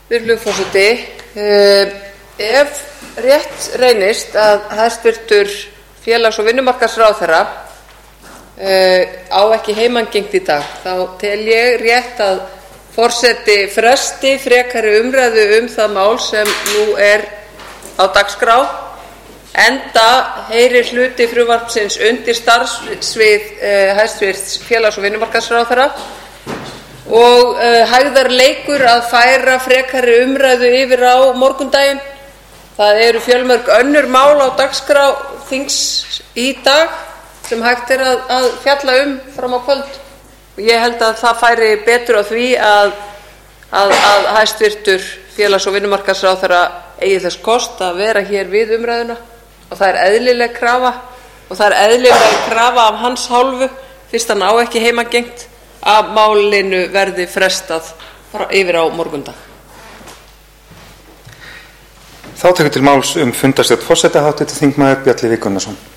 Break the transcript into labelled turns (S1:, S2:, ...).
S1: Virðulegur forseti, ef rétt reynist að hæstvirtur félags- og vinnumarkaðsráðherra á ekki heimangengt í dag, þá tel ég rétt að forseti fresti frekari umræðu það mál sem nú á dagskrá, enda heyrir hluti frumvarpsins undir starfssvið hæstvirts félags- og vinnumarkaðsráðherra og hægðarleikur að færa frekari umræðu yfir á morgundaginn. Það eru fjölmörg önnur mál á dagskrá þings í dag sem hægt að fjalla fram á kvöld. Og ég held að það færi betur á því að hæstvirtur félags- og vinnumarkaðsráðherra eigi þess kost að vera hér við umræðuna, og það er eðlileg krafa, og það er eðlileg krafa af hans hálfu, fyrst hann á ekki heimangengt, að málinu verði frestað yfir á morgundag.
S2: Þá tekur til máls fundarstjórn forseta hv. þingmaður Bjarni Gunnarsson.